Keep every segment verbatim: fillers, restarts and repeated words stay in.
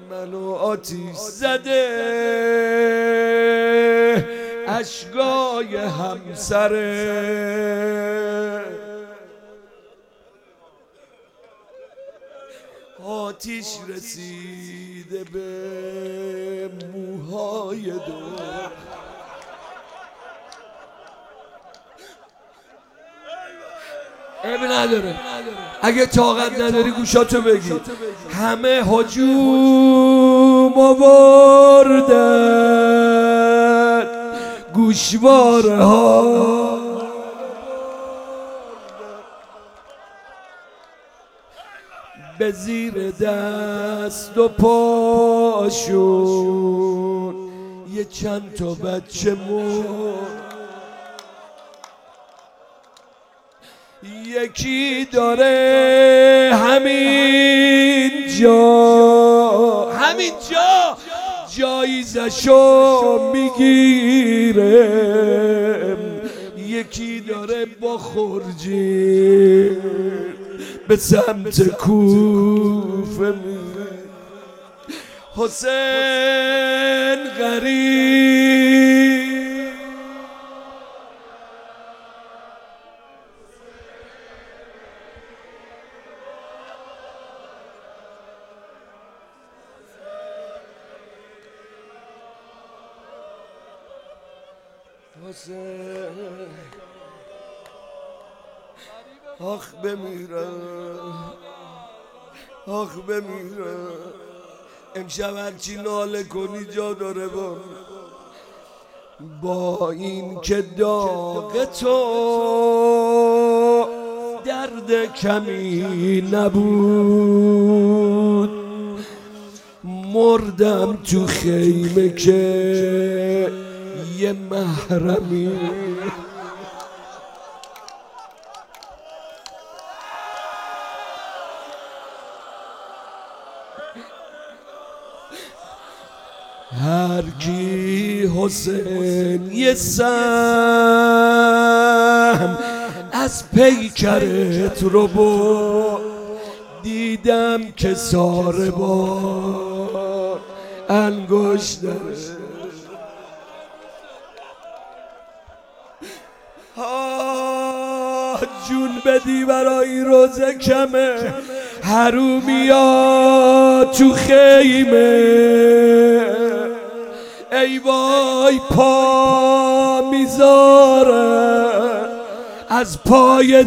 منو آتیش زده اشکای همسره، آتیش رسیده به موهای دو. عیب نداره اگه طاقت نداری گوشاتو بگی. همه هجوم آوردن گوشواره ها، به زیر دست و پاشون یه چند تا بچه مرد. یکی داره همین جا همین جا جایزشو میگیره، یکی داره با خورجی به سمت کوفه میره. حسین غریب حسین آخ بمیرم آخ بمیرم. امشب هرچی ناله کنی جا داره با با این که داغ تو درد کمی نبود. مردم تو خیمه که یه محرمی هر کی حسین یه سهم از پیکرت رو با دیدم که ساره با انگشت داره. جون بدی برای روزه کمه حرومیا تو خیمه، ای وای پا میذاره از پای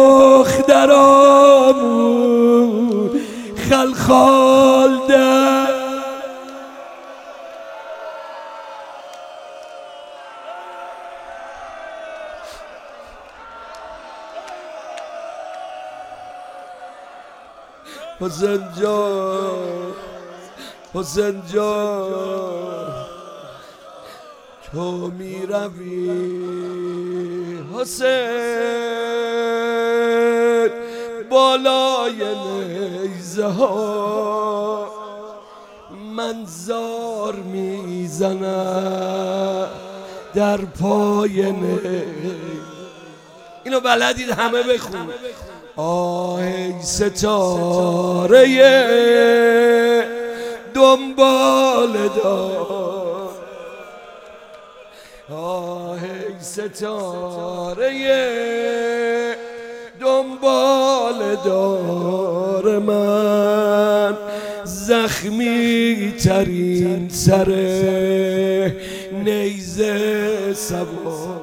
دخترامون خلخال در. حسین جان حسین جان تو می روی حسین بالای نیزه ها، من زار میزنم در پای نیزه. اینو بلدید همه بخون. آه ای ستاره دنبال دار، آه ای ستاره دنبال دار من، زخمی ترین سر نیزه سوار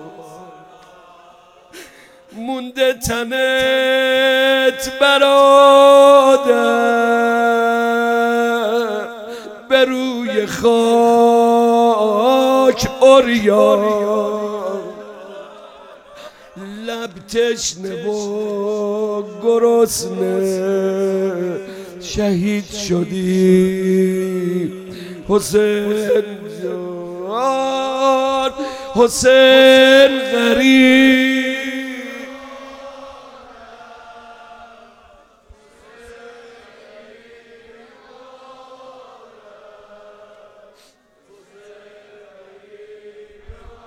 مونده تنت برادر به روی خاک عریان، لب تشنه و گرسنه شهید شدی حسین جان حسین غریب.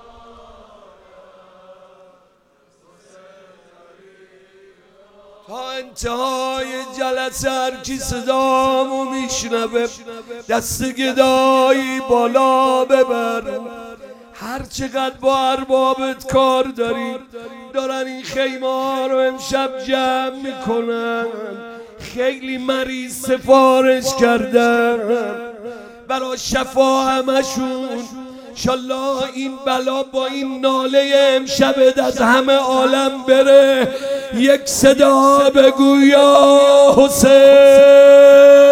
تا انتهای جلسه هرکی صدامو میشنوه دست گدایی بالا ببر. هر چقدر با اربابت کار داری دارن این خیمه ها رو امشب جمع میکنن. خیلی مریض سفارش کردن برای شفا همشون. انشالله این بلا با این ناله امشبت از همه عالم بره. یک صدا بگو یا حسین.